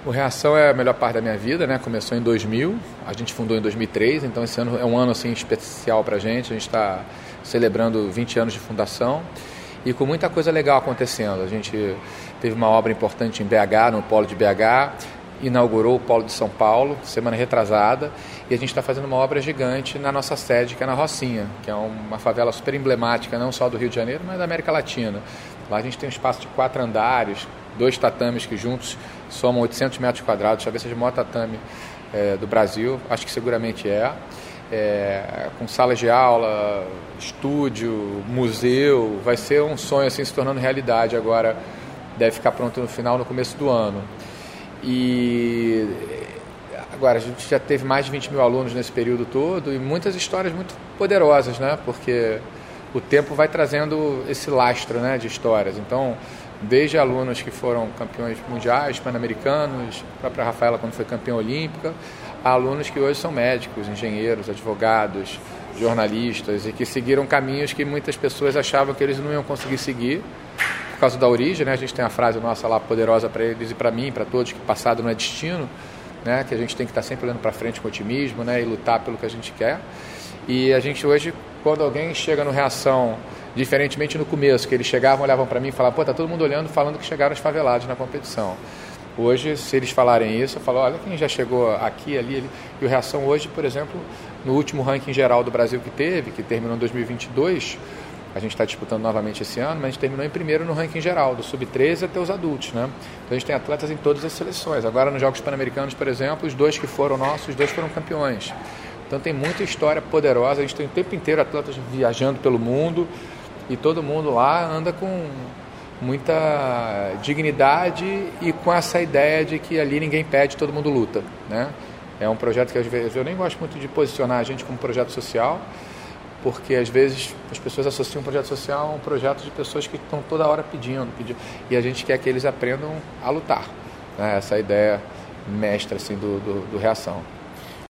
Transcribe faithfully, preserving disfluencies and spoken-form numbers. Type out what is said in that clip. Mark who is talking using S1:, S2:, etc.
S1: O Reação é a melhor parte da minha vida, né? Começou em dois mil, a gente fundou em dois mil e três, então esse ano é um ano assim, especial para a gente. A gente está celebrando vinte anos de fundação e com muita coisa legal acontecendo. A gente teve uma obra importante em B H, no polo de B H, inaugurou o polo de São Paulo, semana retrasada, e a gente está fazendo uma obra gigante na nossa sede, que é na Rocinha, que é uma favela super emblemática, não só do Rio de Janeiro, mas da América Latina. Lá a gente tem um espaço de quatro andares, dois tatames que juntos somam oitocentos metros quadrados, talvez seja o maior tatame é, do Brasil, acho que seguramente é, é, com salas de aula, estúdio, museu, vai ser um sonho assim se tornando realidade agora, deve ficar pronto no final, no começo do ano. E agora a gente já teve mais de vinte mil alunos nesse período todo e muitas histórias muito poderosas, né? Porque o tempo vai trazendo esse lastro, né, de histórias. Então, desde alunos que foram campeões mundiais, pan-americanos, a própria Rafaela quando foi campeã olímpica, a alunos que hoje são médicos, engenheiros, advogados, jornalistas e que seguiram caminhos que muitas pessoas achavam que eles não iam conseguir seguir por causa da origem, né? A gente tem a frase nossa lá poderosa para eles e para mim, para todos, que passado não é destino, né? Que a gente tem que estar sempre olhando para frente com otimismo, né? E lutar pelo que a gente quer. E a gente hoje, quando alguém chega no Reação, diferentemente no começo, que eles chegavam, olhavam para mim e falavam, pô, tá todo mundo olhando, falando que chegaram os favelados na competição. Hoje, se eles falarem isso, eu falo, olha quem já chegou aqui, ali, ali. E o Reação hoje, por exemplo, no último ranking geral do Brasil que teve, que terminou em dois mil e vinte e dois, a gente está disputando novamente esse ano, mas a gente terminou em primeiro no ranking geral, do sub treze até os adultos, né? Então a gente tem atletas em todas as seleções. Agora nos Jogos Pan-Americanos, por exemplo, os dois que foram nossos, os dois foram campeões. Então tem muita história poderosa, a gente tem o tempo inteiro atletas viajando pelo mundo e todo mundo lá anda com muita dignidade e com essa ideia de que ali ninguém pede, todo mundo luta, né? É um projeto que às vezes eu nem gosto muito de posicionar a gente como projeto social, porque às vezes as pessoas associam um projeto social a um projeto de pessoas que estão toda hora pedindo, pedindo e a gente quer que eles aprendam a lutar, né? Essa ideia mestra assim, do, do, do Reação.